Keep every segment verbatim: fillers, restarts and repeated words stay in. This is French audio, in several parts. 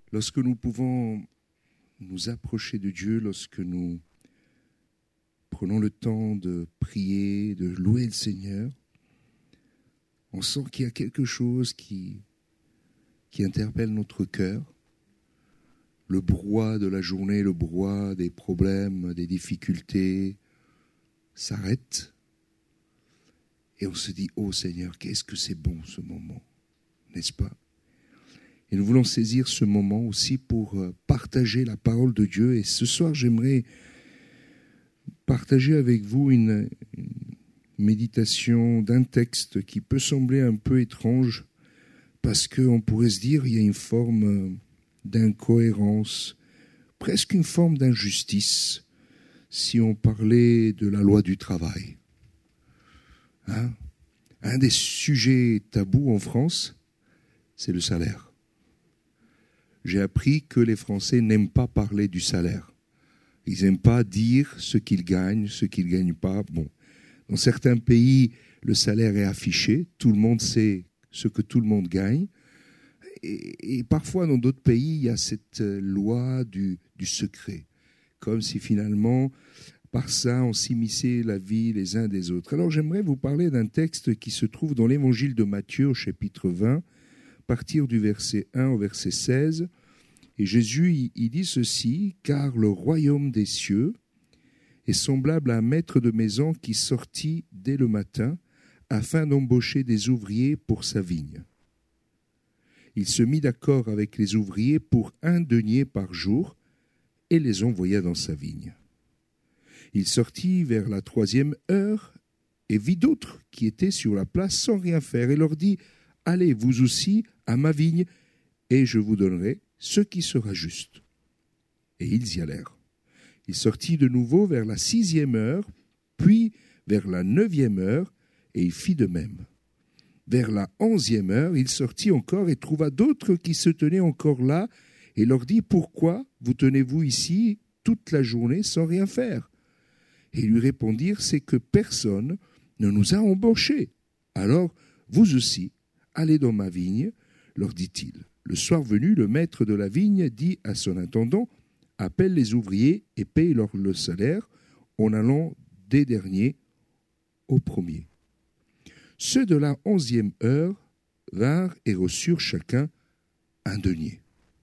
Lorsque nous pouvons nous approcher de Dieu, lorsque nous prenons le temps de prier, de louer le Seigneur, on sent qu'il y a quelque chose qui, qui interpelle notre cœur. Le brouhaha de la journée, le brouhaha des problèmes, des difficultés s'arrête. Et on se dit, oh Seigneur, qu'est-ce que c'est bon ce moment, n'est-ce pas? Et nous voulons saisir ce moment aussi pour partager la parole de Dieu. Et ce soir, j'aimerais partager avec vous une, une méditation d'un texte qui peut sembler un peu étrange, parce qu'on pourrait se dire qu'il y a une forme d'incohérence, presque une forme d'injustice, si on parlait de la loi du travail. Hein? Un des sujets tabous en France, c'est le salaire. J'ai appris que les Français n'aiment pas parler du salaire. Ils n'aiment pas dire ce qu'ils gagnent, ce qu'ils ne gagnent pas. Bon, dans certains pays, le salaire est affiché. Tout le monde sait ce que tout le monde gagne. Et, et parfois, dans d'autres pays, il y a cette loi du, du secret. Comme si finalement, par ça, on s'immisçait la vie les uns des autres. Alors, j'aimerais vous parler d'un texte qui se trouve dans l'Évangile de Matthieu, au chapitre vingt, à partir du verset un au verset seize. Et Jésus, il, il dit ceci, « Car le royaume des cieux est semblable à un maître de maison qui sortit dès le matin afin d'embaucher des ouvriers pour sa vigne. Il se mit d'accord avec les ouvriers pour un denier par jour et les envoya dans sa vigne. Il sortit vers la troisième heure et vit d'autres qui étaient sur la place sans rien faire et leur dit « Allez, vous aussi, à ma vigne, et je vous donnerai ce qui sera juste. » Et ils y allèrent. Il sortit de nouveau vers la sixième heure, puis vers la neuvième heure, et il fit de même. Vers la onzième heure, il sortit encore et trouva d'autres qui se tenaient encore là, et leur dit « Pourquoi vous tenez-vous ici toute la journée sans rien faire ?» Et ils lui répondirent « C'est que personne ne nous a embauchés. Alors, vous aussi, allez dans ma vigne, leur dit-il. Le soir venu, le maître de la vigne dit à son intendant, appelle les ouvriers et paye-leur le salaire en allant des derniers aux premiers. Ceux de la onzième heure vinrent et reçurent chacun un denier.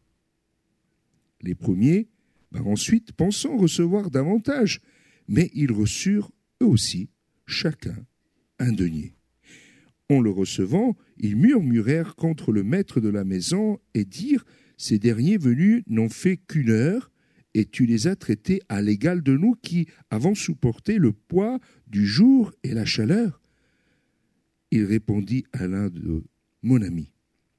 Les premiers vinrent ensuite pensant recevoir davantage, mais ils reçurent eux aussi chacun un denier. En le recevant, ils murmurèrent contre le maître de la maison et dirent « Ces derniers venus n'ont fait qu'une heure, et tu les as traités à l'égal de nous qui avons supporté le poids du jour et la chaleur. » Il répondit à l'un d'eux « Mon ami,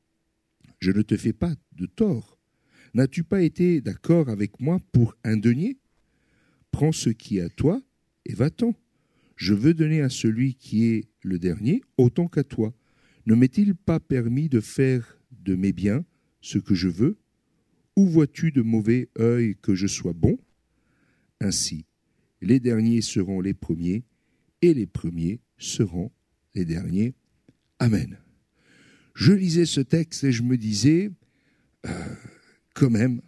je ne te fais pas de tort. N'as-tu pas été d'accord avec moi pour un denier? Prends ce qui est à toi et va-t'en. Je veux donner à celui qui est le dernier autant qu'à toi. Ne m'est-il pas permis de faire de mes biens ce que je veux? Ou vois-tu de mauvais œil que je sois bon? Ainsi, les derniers seront les premiers, et les premiers seront les derniers. Amen. » Je lisais ce texte et je me disais, euh, quand même,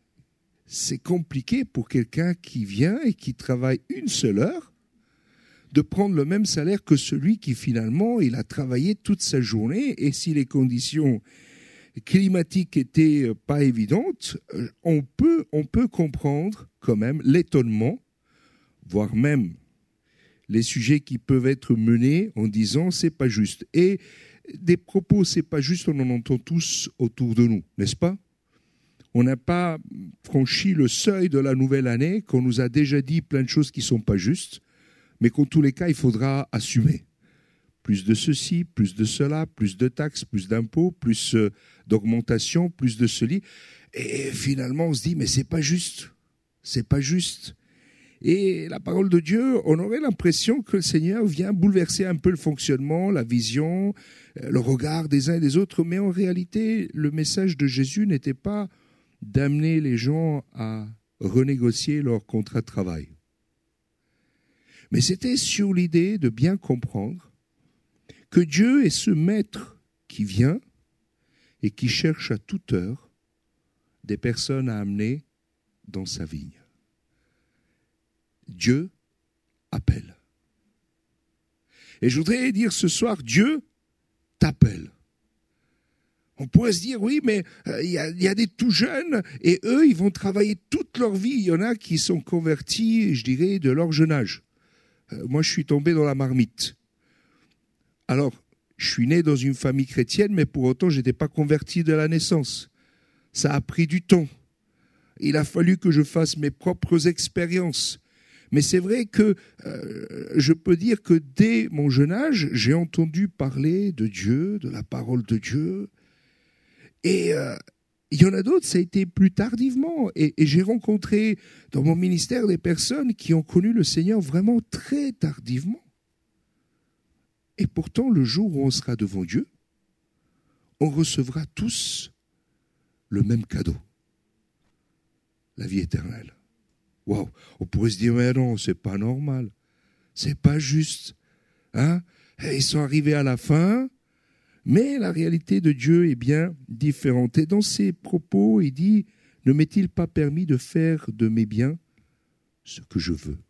c'est compliqué pour quelqu'un qui vient et qui travaille une seule heure, de prendre le même salaire que celui qui finalement, il a travaillé toute sa journée. Et si les conditions climatiques n'étaient pas évidentes, on peut, on peut comprendre quand même l'étonnement, voire même les sujets qui peuvent être menés en disant « c'est pas juste ». Et des propos « c'est pas juste », on en entend tous autour de nous, n'est-ce pas? On n'a pas franchi le seuil de la nouvelle année, qu'on nous a déjà dit plein de choses qui ne sont pas justes, mais qu'en tous les cas, il faudra assumer. Plus de ceci, plus de cela, plus de taxes, plus d'impôts, plus d'augmentation, plus de celi. Et finalement, on se dit, mais c'est pas juste. C'est pas juste. Et la parole de Dieu, on aurait l'impression que le Seigneur vient bouleverser un peu le fonctionnement, la vision, le regard des uns et des autres. Mais en réalité, le message de Jésus n'était pas d'amener les gens à renégocier leur contrat de travail. Mais c'était sur l'idée de bien comprendre que Dieu est ce maître qui vient et qui cherche à toute heure des personnes à amener dans sa vigne. Dieu appelle. Et je voudrais dire ce soir, Dieu t'appelle. On pourrait se dire, oui, mais il euh, y, y a des tout jeunes, et eux, ils vont travailler toute leur vie. Il y en a qui sont convertis, je dirais, de leur jeune âge. Euh, moi, je suis tombé dans la marmite. Alors, je suis né dans une famille chrétienne, mais pour autant, je n'étais pas converti de la naissance. Ça a pris du temps. Il a fallu que je fasse mes propres expériences. Mais c'est vrai que euh, je peux dire que dès mon jeune âge, j'ai entendu parler de Dieu, de la parole de Dieu. Et euh, il y en a d'autres, ça a été plus tardivement. Et, et j'ai rencontré dans mon ministère des personnes qui ont connu le Seigneur vraiment très tardivement. Et pourtant, le jour où on sera devant Dieu, on recevra tous le même cadeau, la vie éternelle. Waouh, on pourrait se dire, mais non, c'est pas normal, c'est pas juste. Hein? Ils sont arrivés à la fin, mais la réalité de Dieu est bien différente. Et dans ses propos, il dit, ne m'est-il pas permis de faire de mes biens ce que je veux?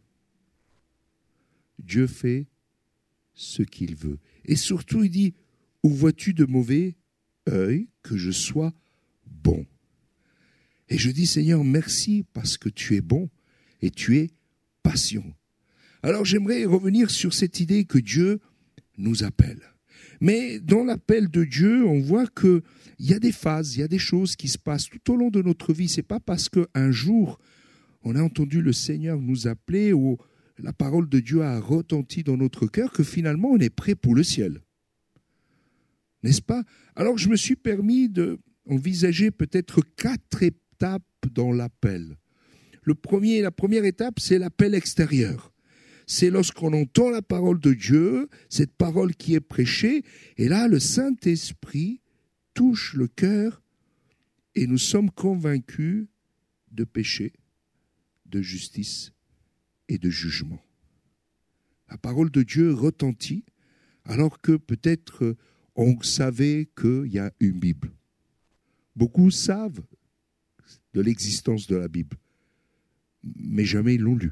Dieu fait ce qu'il veut. Et surtout, il dit, où vois-tu de mauvais œil que je sois bon? Et je dis, Seigneur, merci parce que tu es bon et tu es patient. Alors j'aimerais revenir sur cette idée que Dieu nous appelle. Mais dans l'appel de Dieu, on voit qu'il y a des phases, il y a des choses qui se passent tout au long de notre vie. Ce n'est pas parce qu'un jour, on a entendu le Seigneur nous appeler ou la parole de Dieu a retenti dans notre cœur que finalement on est prêt pour le ciel. N'est-ce pas? Alors je me suis permis d'envisager peut-être quatre étapes dans l'appel. Le premier, la première étape, c'est l'appel extérieur. C'est lorsqu'on entend la parole de Dieu, cette parole qui est prêchée, et là, le Saint-Esprit touche le cœur et nous sommes convaincus de péché, de justice et de jugement. La parole de Dieu retentit, alors que peut-être on savait qu'il y a une Bible. Beaucoup savent de l'existence de la Bible, mais jamais ils l'ont lue.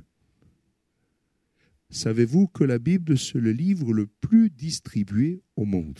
Savez-vous que la Bible, c'est le livre le plus distribué au monde?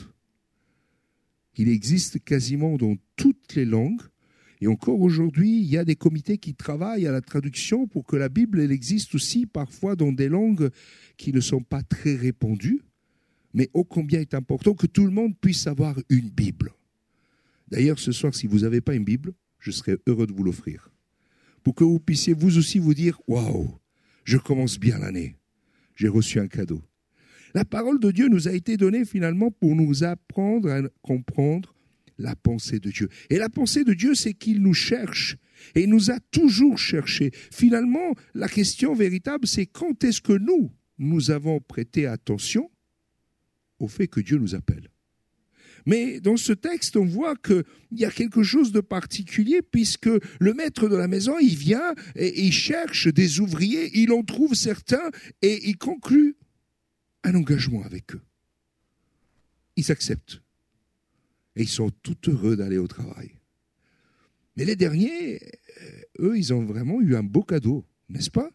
Il existe quasiment dans toutes les langues. Et encore aujourd'hui, il y a des comités qui travaillent à la traduction pour que la Bible, elle existe aussi parfois dans des langues qui ne sont pas très répandues. Mais ô combien est important que tout le monde puisse avoir une Bible. D'ailleurs, ce soir, si vous n'avez pas une Bible, je serais heureux de vous l'offrir. Pour que vous puissiez vous aussi vous dire « Waouh, je commence bien l'année. J'ai reçu un cadeau. » La parole de Dieu nous a été donnée finalement pour nous apprendre à comprendre la pensée de Dieu. Et la pensée de Dieu, c'est qu'il nous cherche. Et il nous a toujours cherché. Finalement, la question véritable, c'est quand est-ce que nous, nous avons prêté attention au fait que Dieu nous appelle. Mais dans ce texte, on voit qu'il y a quelque chose de particulier puisque le maître de la maison, il vient et il cherche des ouvriers, il en trouve certains et il conclut un engagement avec eux. Ils acceptent. Et ils sont tout heureux d'aller au travail. Mais les derniers, eux, ils ont vraiment eu un beau cadeau, n'est-ce pas?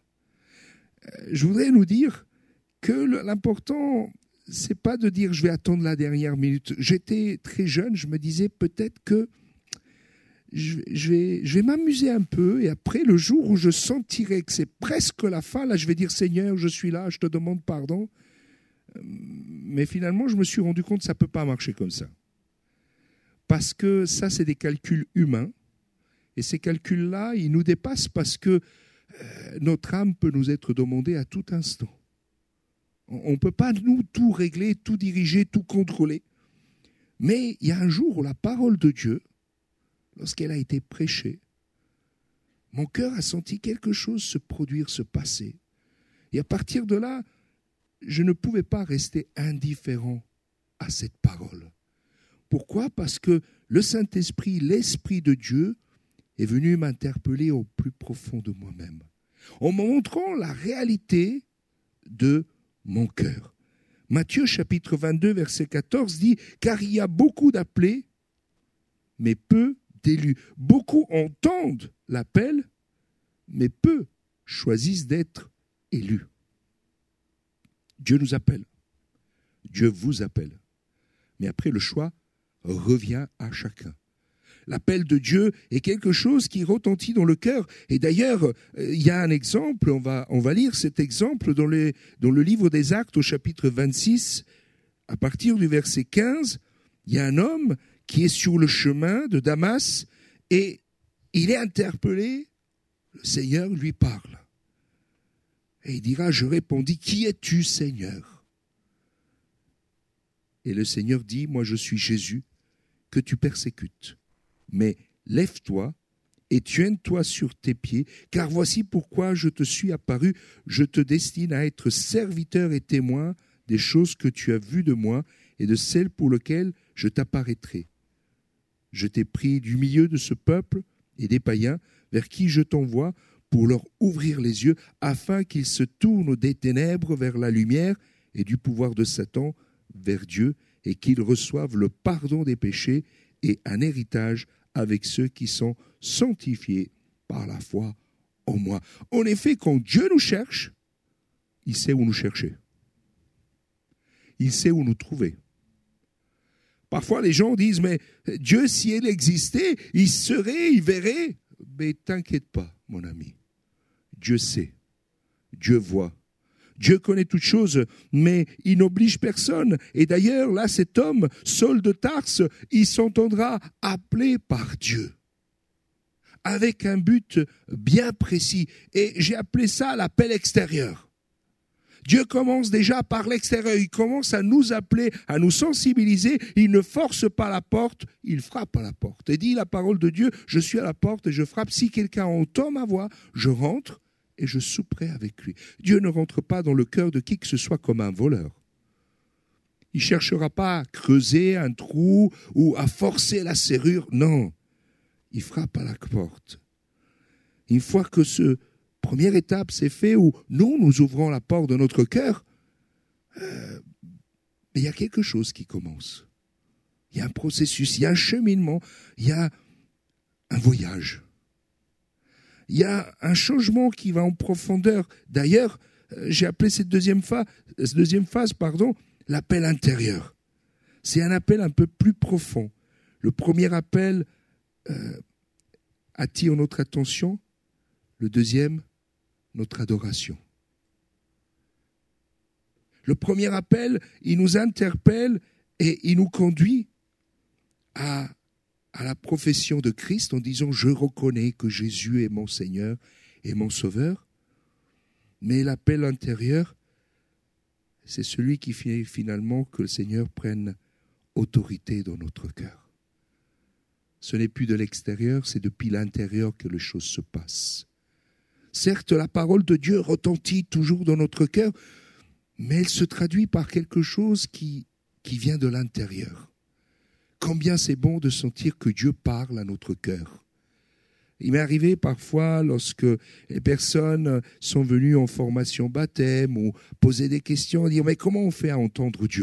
Je voudrais nous dire que l'important, c'est pas de dire je vais attendre la dernière minute. J'étais très jeune, je me disais peut-être que je, je vais, je vais m'amuser un peu et après, le jour où je sentirai que c'est presque la fin, là, je vais dire Seigneur, je suis là, je te demande pardon. Mais finalement, je me suis rendu compte que ça ne peut pas marcher comme ça. Parce que ça, c'est des calculs humains. Et ces calculs-là, ils nous dépassent parce que euh, notre âme peut nous être demandée à tout instant. On ne peut pas, nous, tout régler, tout diriger, tout contrôler. Mais il y a un jour où la parole de Dieu, lorsqu'elle a été prêchée, mon cœur a senti quelque chose se produire, se passer. Et à partir de là, je ne pouvais pas rester indifférent à cette parole. Pourquoi? Parce que le Saint-Esprit, l'Esprit de Dieu, est venu m'interpeller au plus profond de moi-même, en me montrant la réalité de mon cœur. Matthieu chapitre vingt-deux, verset quatorze dit « Car il y a beaucoup d'appelés, mais peu d'élus. Beaucoup entendent l'appel, mais peu choisissent d'être élus. Dieu nous appelle. Dieu vous appelle. Mais après, le choix revient à chacun. L'appel de Dieu est quelque chose qui retentit dans le cœur. Et d'ailleurs, il y a un exemple, on va, on va lire cet exemple dans, les, dans le livre des Actes au chapitre vingt-six, à partir du verset quinze. Il y a un homme qui est sur le chemin de Damas et il est interpellé. Le Seigneur lui parle. Et il dira, je répondis, qui es-tu, Seigneur? Et le Seigneur dit, moi je suis Jésus que tu persécutes. Mais lève-toi et tiens-toi sur tes pieds, car voici pourquoi je te suis apparu. Je te destine à être serviteur et témoin des choses que tu as vues de moi et de celles pour lesquelles je t'apparaîtrai. Je t'ai pris du milieu de ce peuple et des païens vers qui je t'envoie pour leur ouvrir les yeux afin qu'ils se tournent des ténèbres vers la lumière et du pouvoir de Satan vers Dieu et qu'ils reçoivent le pardon des péchés et un héritage avec ceux qui sont sanctifiés par la foi en moi. En effet, quand Dieu nous cherche, il sait où nous chercher. Il sait où nous trouver. Parfois, les gens disent, mais Dieu, si il existait, il serait, il verrait. Mais t'inquiète pas, mon ami. Dieu sait. Dieu voit. Dieu connaît toutes choses, mais il n'oblige personne. Et d'ailleurs, là, cet homme, Saul de Tarse, il s'entendra appeler par Dieu, avec un but bien précis. Et j'ai appelé ça l'appel extérieur. Dieu commence déjà par l'extérieur. Il commence à nous appeler, à nous sensibiliser. Il ne force pas la porte, il frappe à la porte. Et dit la parole de Dieu, je suis à la porte et je frappe. Si quelqu'un entend ma voix, je rentre et je souperai avec lui. Dieu ne rentre pas dans le cœur de qui que ce soit comme un voleur. Il ne cherchera pas à creuser un trou ou à forcer la serrure. Non, il frappe à la porte. Une fois que ce première étape s'est faite, où nous, nous ouvrons la porte de notre cœur, euh, mais il y a quelque chose qui commence. Il y a un processus, il y a un cheminement, il y a un voyage. Il y a un changement qui va en profondeur. D'ailleurs, j'ai appelé cette deuxième phase, cette deuxième phase pardon, l'appel intérieur. C'est un appel un peu plus profond. Le premier appel euh, attire notre attention. Le deuxième, notre adoration. Le premier appel, il nous interpelle et il nous conduit à à la profession de Christ en disant « Je reconnais que Jésus est mon Seigneur et mon Sauveur ». Mais l'appel intérieur, c'est celui qui fait finalement que le Seigneur prenne autorité dans notre cœur. Ce n'est plus de l'extérieur, c'est depuis l'intérieur que les choses se passent. Certes, la parole de Dieu retentit toujours dans notre cœur, mais elle se traduit par quelque chose qui, qui vient de l'intérieur. Combien c'est bon de sentir que Dieu parle à notre cœur. Il m'est arrivé parfois, lorsque les personnes sont venues en formation baptême ou poser des questions, dire « Mais comment on fait à entendre Dieu ?»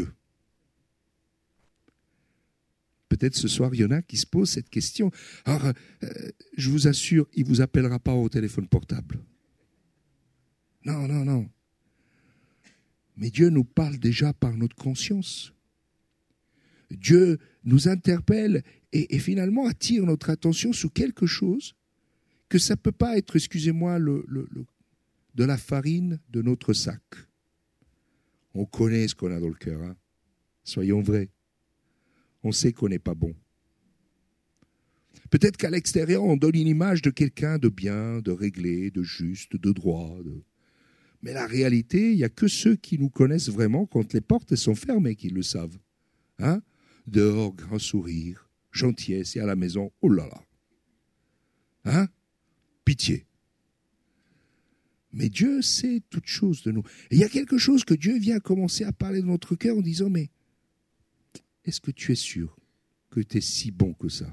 Peut-être ce soir, il y en a qui se posent cette question. Alors, euh, je vous assure, il ne vous appellera pas au téléphone portable. Non, non, non. Mais Dieu nous parle déjà par notre conscience. Dieu nous interpelle et, et finalement attire notre attention sur quelque chose que ça ne peut pas être, excusez-moi, le, le, le, de la farine de notre sac. On connaît ce qu'on a dans le cœur, hein. Soyons vrais. On sait qu'on n'est pas bon. Peut-être qu'à l'extérieur, on donne une image de quelqu'un de bien, de réglé, de juste, de droit. De... Mais la réalité, il n'y a que ceux qui nous connaissent vraiment quand les portes sont fermées qui le savent. Hein? Dehors, grand sourire, gentillesse, et à la maison, oh là là. Hein? Pitié. Mais Dieu sait toutes choses de nous. Et il y a quelque chose que Dieu vient commencer à parler de notre cœur en disant, mais est-ce que tu es sûr que tu es si bon que ça?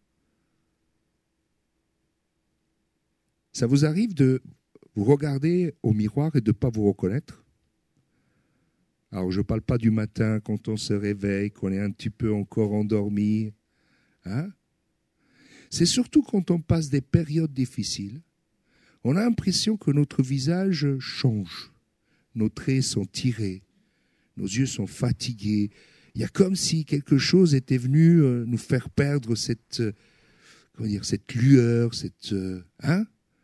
Ça vous arrive de vous regarder au miroir et de ne pas vous reconnaître? Alors, je ne parle pas du matin quand on se réveille, qu'on est un petit peu encore endormi. Hein? c'est surtout quand on passe des périodes difficiles, on a l'impression que notre visage change. Nos traits sont tirés, nos yeux sont fatigués. Il y a comme si quelque chose était venu nous faire perdre cette, comment dire, cette lueur, cette... Hein?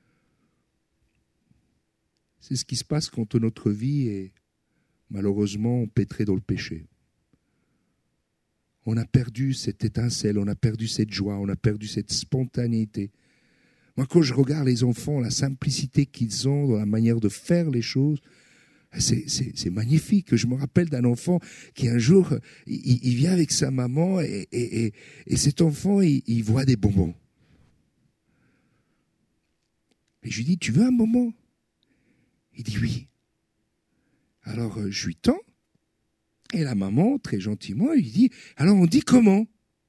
C'est ce qui se passe quand notre vie est malheureusement empêtrée dans le péché. On a perdu cette étincelle, on a perdu cette joie, on a perdu cette spontanéité. Moi, quand je regarde les enfants, la simplicité qu'ils ont dans la manière de faire les choses, c'est, c'est, c'est magnifique. Je me rappelle d'un enfant qui un jour, il, il vient avec sa maman et, et, et, et cet enfant, il, il voit des bonbons. Et je lui dis, tu veux un bonbon? Il dit oui. Alors, je lui tends. Et la maman, très gentiment, lui dit, alors on dit comment?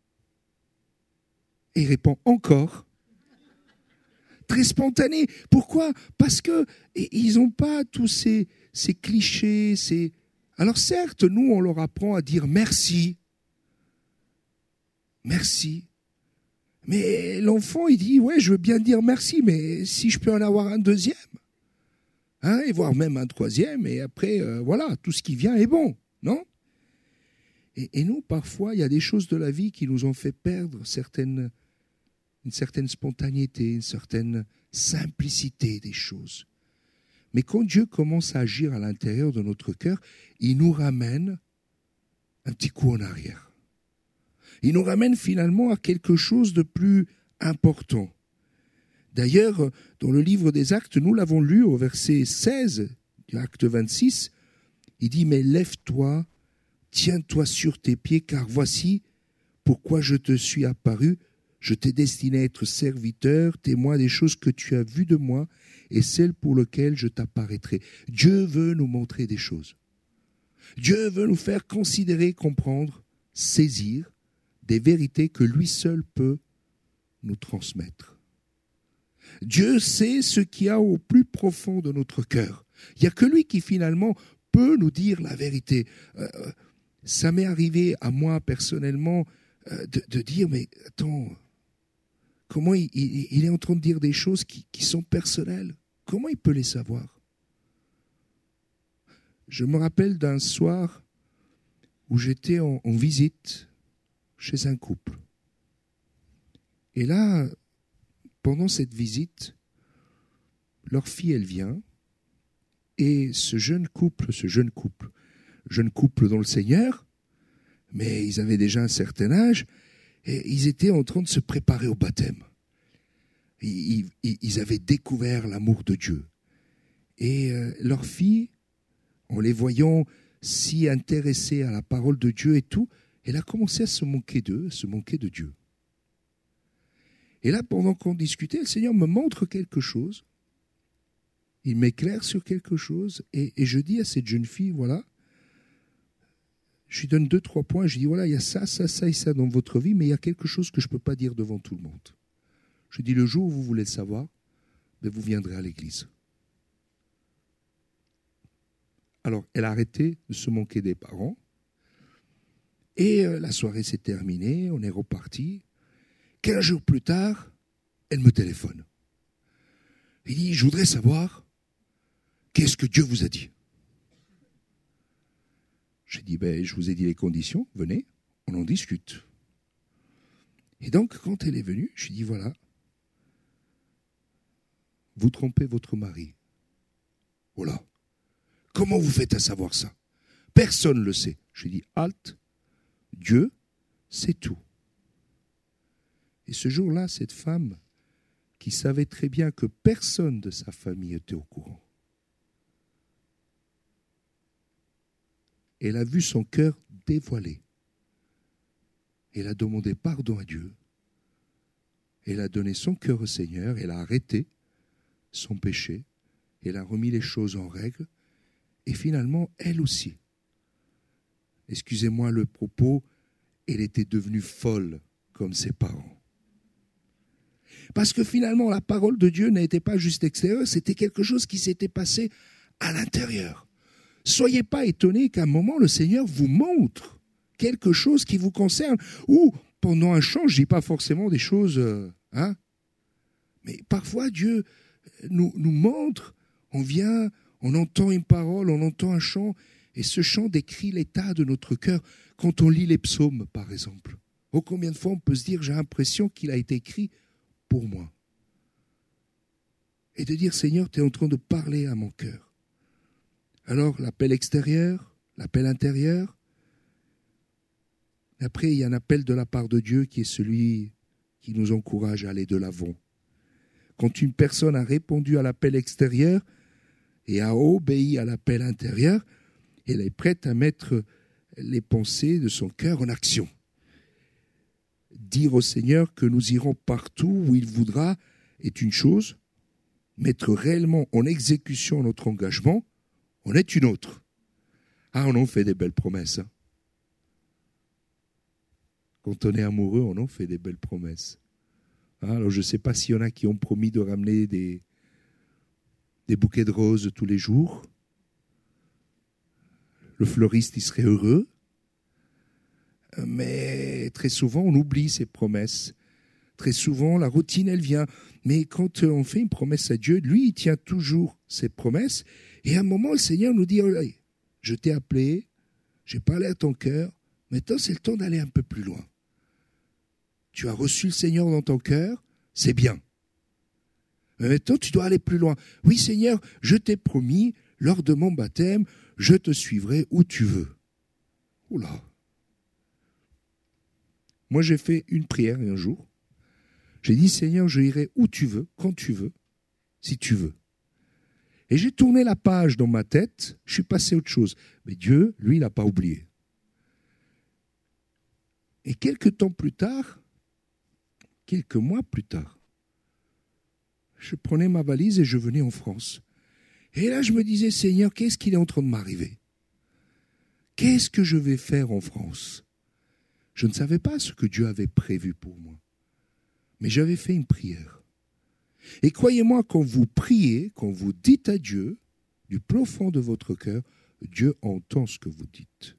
Et il répond, encore. Très spontané. Pourquoi? Parce que ils n'ont pas tous ces, ces clichés. Ces... Alors certes, nous, on leur apprend à dire merci. Merci. Mais l'enfant, il dit, ouais, je veux bien dire merci, mais si je peux en avoir un deuxième, hein, et voire même un troisième, et après, euh, voilà, tout ce qui vient est bon, non? Et, et nous, parfois, il y a des choses de la vie qui nous ont fait perdre certaines, une certaine spontanéité, une certaine simplicité des choses. Mais quand Dieu commence à agir à l'intérieur de notre cœur, il nous ramène un petit coup en arrière. Il nous ramène finalement à quelque chose de plus important. D'ailleurs, dans le livre des Actes, nous l'avons lu au verset seize du Acte vingt-six, il dit « Mais lève-toi, tiens-toi sur tes pieds, car voici pourquoi je te suis apparu. Je t'ai destiné à être serviteur, témoin des choses que tu as vues de moi et celles pour lesquelles je t'apparaîtrai. » Dieu veut nous montrer des choses. Dieu veut nous faire considérer, comprendre, saisir des vérités que lui seul peut nous transmettre. Dieu sait ce qu'il y a au plus profond de notre cœur. Il n'y a que lui qui finalement peut nous dire la vérité. Euh, ça m'est arrivé à moi personnellement euh, de, de dire, mais attends, comment il, il, il est en train de dire des choses qui, qui sont personnelles? Comment il peut les savoir? Je me rappelle d'un soir où j'étais en, en visite chez un couple. Et là, pendant cette visite, leur fille, elle vient, et ce jeune couple, ce jeune couple, jeune couple dans le Seigneur, mais ils avaient déjà un certain âge, et ils étaient en train de se préparer au baptême. Ils, ils, ils avaient découvert l'amour de Dieu. Et euh, leur fille, en les voyant si intéressés à la parole de Dieu et tout, elle a commencé à se moquer d'eux, à se moquer de Dieu. Et là, pendant qu'on discutait, le Seigneur me montre quelque chose. Il m'éclaire sur quelque chose. Et, et je dis à cette jeune fille, voilà, je lui donne deux, trois points. Je dis, voilà, il y a ça, ça, ça et ça dans votre vie, mais il y a quelque chose que je ne peux pas dire devant tout le monde. Je dis, le jour où vous voulez le savoir, ben vous viendrez à l'église. Alors, elle a arrêté de se moquer des parents. Et euh, la soirée s'est terminée, on est reparti. Quinze jours plus tard, elle me téléphone. Elle dit, je voudrais savoir, qu'est-ce que Dieu vous a dit? J'ai dit, ben, je vous ai dit les conditions, venez, on en discute. Et donc, quand elle est venue, je lui ai dit, voilà, vous trompez votre mari. Voilà. Comment vous faites à savoir ça? Personne ne le sait. Je lui ai dit, halte, Dieu, c'est tout. Et ce jour-là, cette femme, qui savait très bien que personne de sa famille était au courant, elle a vu son cœur dévoilé. Elle a demandé pardon à Dieu. Elle a donné son cœur au Seigneur. Elle a arrêté son péché. Elle a remis les choses en règle. Et finalement, elle aussi, excusez-moi le propos, elle était devenue folle comme ses parents. Parce que finalement, la parole de Dieu n'était pas juste extérieure, c'était quelque chose qui s'était passé à l'intérieur. Soyez pas étonnés qu'à un moment, le Seigneur vous montre quelque chose qui vous concerne, ou pendant un chant, je ne dis pas forcément des choses Hein? Mais parfois, Dieu nous, nous montre, on vient, on entend une parole, on entend un chant, et ce chant décrit l'état de notre cœur. Quand on lit les psaumes, par exemple, oh, combien de fois on peut se dire, j'ai l'impression qu'il a été écrit pour moi. Et de dire, Seigneur, tu es en train de parler à mon cœur. Alors, l'appel extérieur, l'appel intérieur. Après, il y a un appel de la part de Dieu qui est celui qui nous encourage à aller de l'avant. Quand une personne a répondu à l'appel extérieur et a obéi à l'appel intérieur, elle est prête à mettre les pensées de son cœur en action. Dire au Seigneur que nous irons partout où il voudra est une chose. Mettre réellement en exécution notre engagement en est une autre. Ah, on en fait des belles promesses. Hein. Quand on est amoureux, on en fait des belles promesses. Ah, alors je ne sais pas s'il y en a qui ont promis de ramener des, des bouquets de roses tous les jours. Le fleuriste, il serait heureux. Mais très souvent, on oublie ces promesses. Très souvent, la routine, elle vient. Mais quand on fait une promesse à Dieu, lui, il tient toujours ses promesses. Et à un moment, le Seigneur nous dit, oh, je t'ai appelé, j'ai parlé à ton cœur, maintenant c'est le temps d'aller un peu plus loin. Tu as reçu le Seigneur dans ton cœur, c'est bien. Mais maintenant, tu dois aller plus loin. Oui, Seigneur, je t'ai promis, lors de mon baptême, je te suivrai où tu veux. Oula. Moi, j'ai fait une prière un jour. J'ai dit, Seigneur, je irai où tu veux, quand tu veux, si tu veux. Et j'ai tourné la page dans ma tête, je suis passé à autre chose. Mais Dieu, lui, il n'a pas oublié. Et quelques temps plus tard, quelques mois plus tard, je prenais ma valise et je venais en France. Et là, je me disais, Seigneur, qu'est-ce qu'il est en train de m'arriver? Qu'est-ce que je vais faire en France? Je ne savais pas ce que Dieu avait prévu pour moi. Mais j'avais fait une prière. Et croyez-moi, quand vous priez, quand vous dites à Dieu, du profond de votre cœur, Dieu entend ce que vous dites.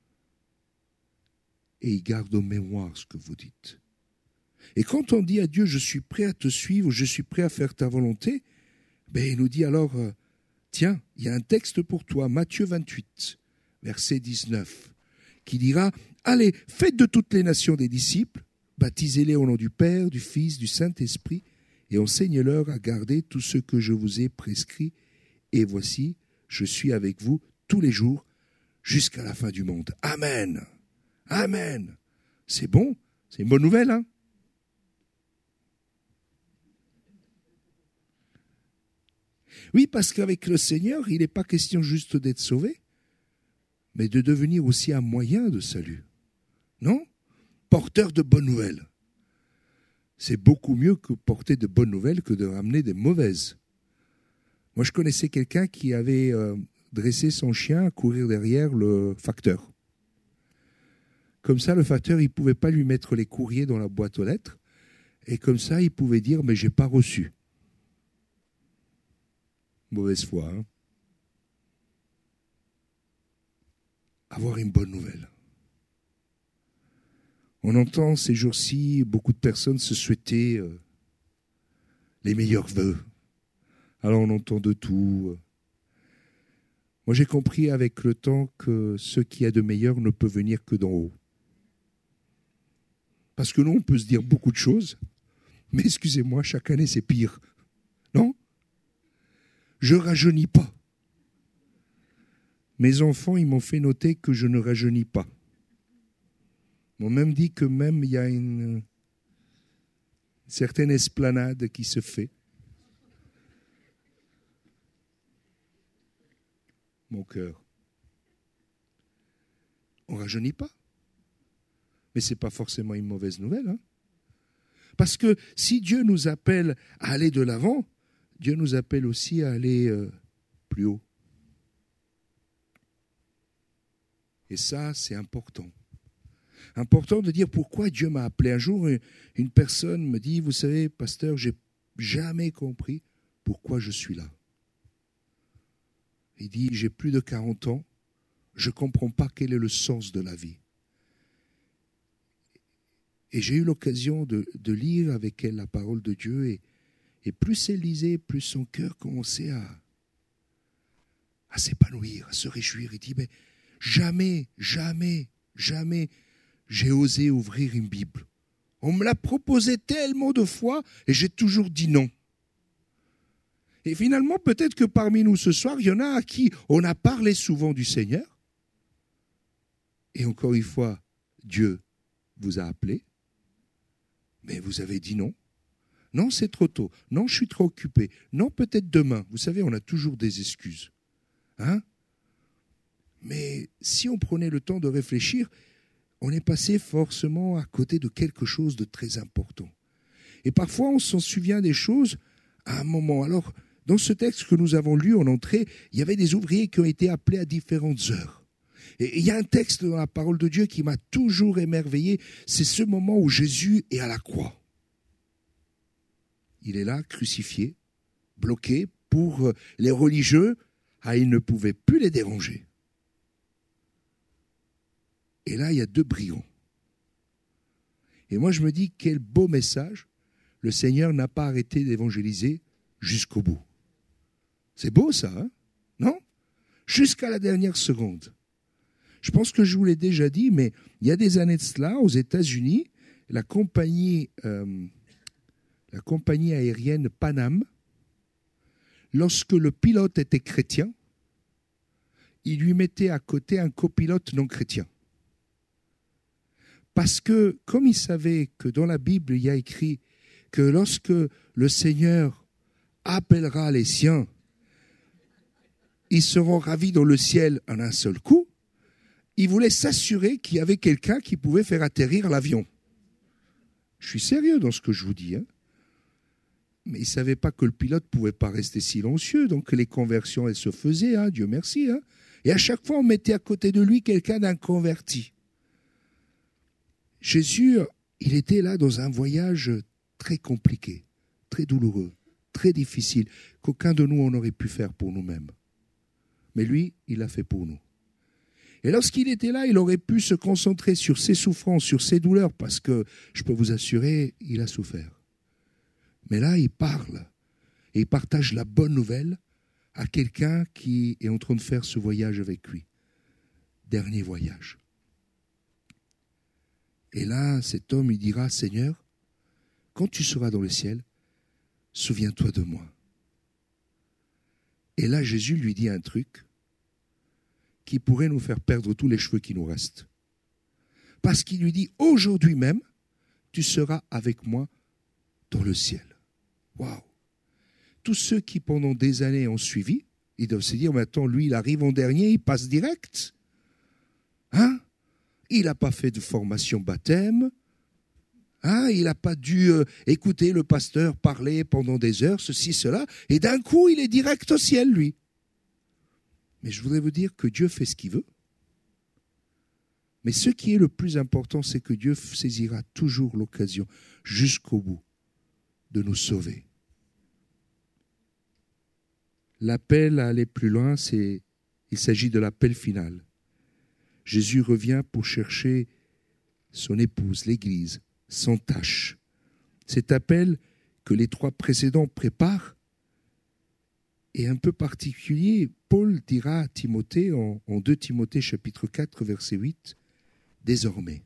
Et il garde en mémoire ce que vous dites. Et quand on dit à Dieu, je suis prêt à te suivre, je suis prêt à faire ta volonté, ben il nous dit alors, euh, tiens, il y a un texte pour toi, Matthieu vingt-huit, verset dix-neuf, qui dira, allez, faites de toutes les nations des disciples, baptisez-les au nom du Père, du Fils, du Saint-Esprit, et enseignez-leur à garder tout ce que je vous ai prescrit. Et voici, je suis avec vous tous les jours jusqu'à la fin du monde. Amen. Amen. C'est bon, c'est une bonne nouvelle, hein? Oui, parce qu'avec le Seigneur, il n'est pas question juste d'être sauvé, mais de devenir aussi un moyen de salut. Non? Porteur de bonnes nouvelles. C'est beaucoup mieux que porter de bonnes nouvelles que de ramener des mauvaises. Moi, je connaissais quelqu'un qui avait euh, dressé son chien à courir derrière le facteur. Comme ça, le facteur, il ne pouvait pas lui mettre les courriers dans la boîte aux lettres. Et comme ça, il pouvait dire, mais je n'ai pas reçu. Mauvaise foi. Hein? Avoir une bonne nouvelle. On entend ces jours-ci beaucoup de personnes se souhaiter euh, les meilleurs vœux. Alors on entend de tout. Moi j'ai compris avec le temps que ce qui est de meilleur ne peut venir que d'en haut. Parce que nous on peut se dire beaucoup de choses, mais excusez-moi, chaque année c'est pire. Non? Je ne rajeunis pas. Mes enfants, ils m'ont fait noter que je ne rajeunis pas. Ils m'ont même dit que même il y a une certaine esplanade qui se fait. Mon cœur. On ne rajeunit pas. Mais ce n'est pas forcément une mauvaise nouvelle. Hein? Parce que si Dieu nous appelle à aller de l'avant, Dieu nous appelle aussi à aller euh, plus haut. Et ça, c'est important. Important de dire pourquoi Dieu m'a appelé. Un jour, une personne me dit, vous savez, pasteur, je n'ai jamais compris pourquoi je suis là. Il dit, j'ai plus de quarante ans, je ne comprends pas quel est le sens de la vie. Et j'ai eu l'occasion de, de lire avec elle la parole de Dieu. Et, et plus elle lisait, plus son cœur commençait à, à s'épanouir, à se réjouir. Il dit, mais jamais, jamais, jamais j'ai osé ouvrir une Bible. On me l'a proposé tellement de fois et j'ai toujours dit non. Et finalement, peut-être que parmi nous ce soir, il y en a à qui on a parlé souvent du Seigneur. Et encore une fois, Dieu vous a appelé, mais vous avez dit non. Non, c'est trop tôt. Non, je suis trop occupé. Non, peut-être demain. Vous savez, on a toujours des excuses. Hein? Mais si on prenait le temps de réfléchir, on est passé forcément à côté de quelque chose de très important. Et parfois, on s'en souvient des choses à un moment. Alors, dans ce texte que nous avons lu en entrée, il y avait des ouvriers qui ont été appelés à différentes heures. Et il y a un texte dans la parole de Dieu qui m'a toujours émerveillé, c'est ce moment où Jésus est à la croix. Il est là, crucifié, bloqué. Pour les religieux, ah, il ne pouvait plus les déranger. Et là, il y a deux brigands. Et moi, je me dis, quel beau message. Le Seigneur n'a pas arrêté d'évangéliser jusqu'au bout. C'est beau ça, hein? Non? Jusqu'à la dernière seconde. Je pense que je vous l'ai déjà dit, mais il y a des années de cela, aux États-Unis, la compagnie, euh, la compagnie aérienne Pan Am, lorsque le pilote était chrétien, il lui mettait à côté un copilote non chrétien. Parce que, comme il savait que dans la Bible, il y a écrit que lorsque le Seigneur appellera les siens, ils seront ravis dans le ciel en un seul coup, il voulait s'assurer qu'il y avait quelqu'un qui pouvait faire atterrir l'avion. Je suis sérieux dans ce que je vous dis. Hein. Mais il ne savait pas que le pilote ne pouvait pas rester silencieux, donc les conversions, elles se faisaient, hein, Dieu merci. Hein. Et à chaque fois, on mettait à côté de lui quelqu'un d'inconverti. Jésus, il était là dans un voyage très compliqué, très douloureux, très difficile, qu'aucun de nous on aurait pu faire pour nous-mêmes. Mais lui, il l'a fait pour nous. Et lorsqu'il était là, il aurait pu se concentrer sur ses souffrances, sur ses douleurs, parce que, je peux vous assurer, il a souffert. Mais là, il parle, et il partage la bonne nouvelle à quelqu'un qui est en train de faire ce voyage avec lui. Dernier voyage. Et là, cet homme, il dira, Seigneur, quand tu seras dans le ciel, souviens-toi de moi. Et là, Jésus lui dit un truc qui pourrait nous faire perdre tous les cheveux qui nous restent. Parce qu'il lui dit, aujourd'hui même, tu seras avec moi dans le ciel. Waouh! Tous ceux qui, pendant des années, ont suivi, ils doivent se dire, maintenant, lui, il arrive en dernier, il passe direct. Hein? Il n'a pas fait de formation baptême. Hein? Il n'a pas dû euh, écouter le pasteur parler pendant des heures, ceci, cela. Et d'un coup, il est direct au ciel, lui. Mais je voudrais vous dire que Dieu fait ce qu'il veut. Mais ce qui est le plus important, c'est que Dieu saisira toujours l'occasion, jusqu'au bout, de nous sauver. L'appel à aller plus loin, c'est, il s'agit de l'appel final. Jésus revient pour chercher son épouse, l'Église, sans tache. Cet appel que les trois précédents préparent est un peu particulier. Paul dira à Timothée, en, en deux Timothée chapitre quatre, verset huit, « Désormais,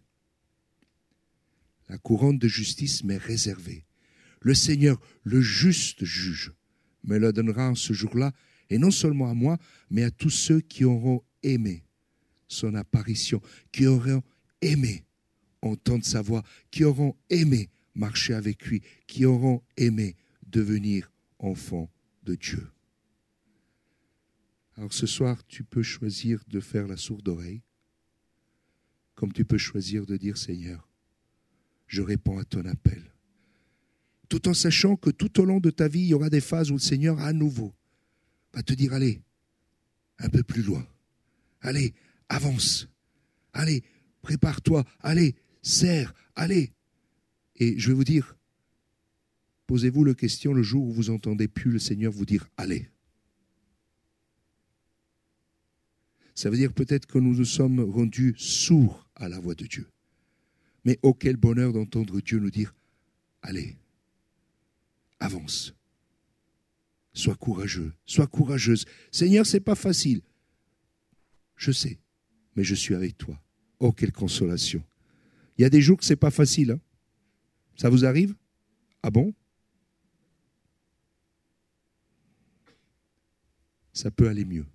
la couronne de justice m'est réservée. Le Seigneur, le juste juge, me la donnera en ce jour-là, et non seulement à moi, mais à tous ceux qui auront aimé son apparition, qui auront aimé entendre sa voix, qui auront aimé marcher avec lui, qui auront aimé devenir enfants de Dieu. » Alors ce soir, tu peux choisir de faire la sourde oreille, comme tu peux choisir de dire, Seigneur, je réponds à ton appel. Tout en sachant que tout au long de ta vie, il y aura des phases où le Seigneur, à nouveau, va te dire, allez, un peu plus loin. Allez, avance. Allez, prépare-toi. Allez, serre. Allez. Et je vais vous dire, posez-vous la question le jour où vous n'entendez plus le Seigneur vous dire, allez. Ça veut dire peut-être que nous nous sommes rendus sourds à la voix de Dieu. Mais oh, quel bonheur d'entendre Dieu nous dire, allez, avance. Sois courageux, sois courageuse. Seigneur, c'est pas facile. Je sais, mais je suis avec toi. Oh, quelle consolation. Il y a des jours que c'est pas facile. Hein? Ça vous arrive? Ah bon? Ça peut aller mieux.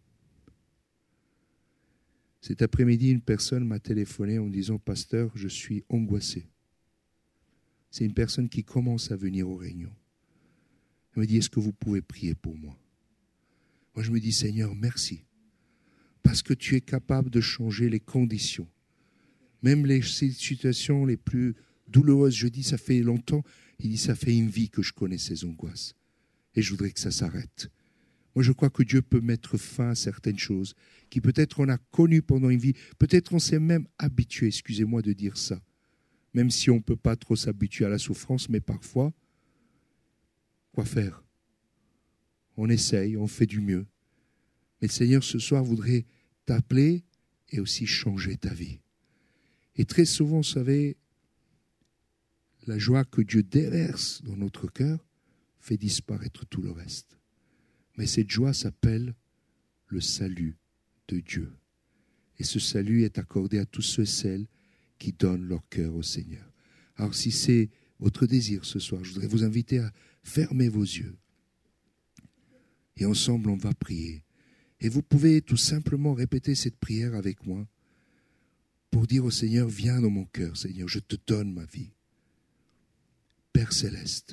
Cet après-midi, une personne m'a téléphoné en disant, pasteur, je suis angoissé. C'est une personne qui commence à venir aux réunions. Elle me dit, est-ce que vous pouvez prier pour moi? Moi, je me dis, Seigneur, merci. Parce que tu es capable de changer les conditions. Même les situations les plus douloureuses. Je dis, ça fait longtemps. Il dit, ça fait une vie que je connais ces angoisses. Et je voudrais que ça s'arrête. Moi, je crois que Dieu peut mettre fin à certaines choses qui peut-être on a connues pendant une vie. Peut-être on s'est même habitué, excusez-moi de dire ça. Même si on ne peut pas trop s'habituer à la souffrance, mais parfois, quoi faire? On essaye, on fait du mieux. Mais le Seigneur, ce soir, voudrait t'appeler et aussi changer ta vie. Et très souvent, vous savez, la joie que Dieu déverse dans notre cœur fait disparaître tout le reste. Mais cette joie s'appelle le salut de Dieu. Et ce salut est accordé à tous ceux et celles qui donnent leur cœur au Seigneur. Alors si c'est votre désir ce soir, je voudrais vous inviter à fermer vos yeux. Et ensemble, on va prier. Et vous pouvez tout simplement répéter cette prière avec moi pour dire au Seigneur, viens dans mon cœur, Seigneur, je te donne ma vie. Père céleste,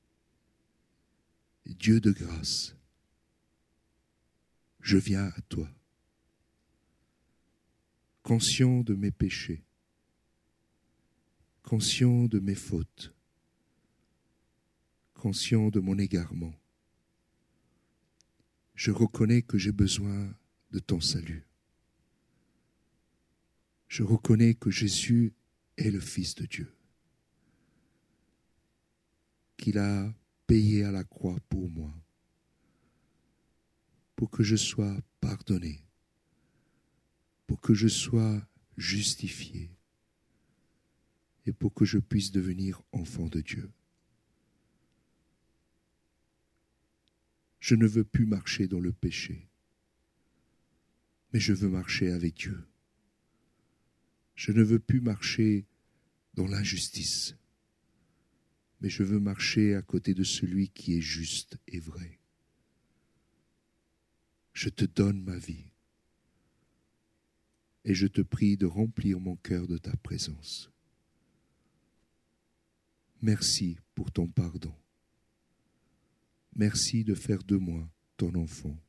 Dieu de grâce, je viens à toi, conscient de mes péchés, conscient de mes fautes, conscient de mon égarement. Je reconnais que j'ai besoin de ton salut. Je reconnais que Jésus est le Fils de Dieu, qu'il a payé à la croix pour moi, pour que je sois pardonné, pour que je sois justifié et pour que je puisse devenir enfant de Dieu. Je ne veux plus marcher dans le péché, mais je veux marcher avec Dieu. Je ne veux plus marcher dans l'injustice, mais je veux marcher à côté de celui qui est juste et vrai. Je te donne ma vie et je te prie de remplir mon cœur de ta présence. Merci pour ton pardon. Merci de faire de moi ton enfant.